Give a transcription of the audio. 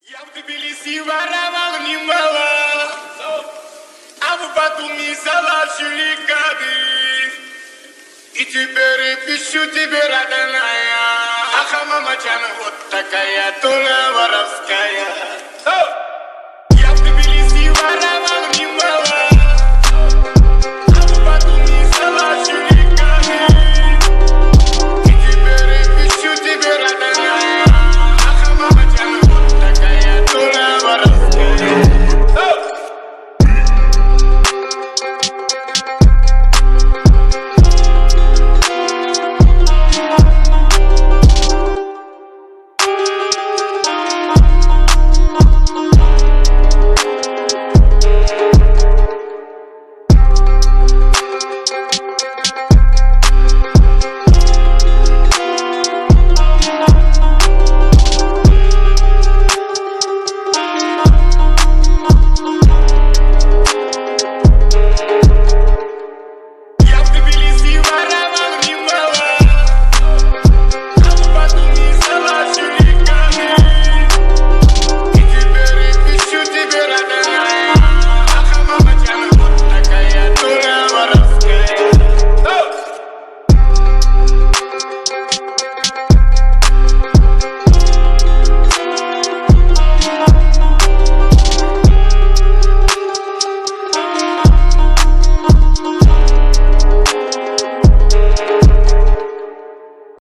Я в Тбилиси воровал немало, а в Батуми залачили кады. И теперь пищу тебе, родная, ах, мамачан, вот такая тула воровская.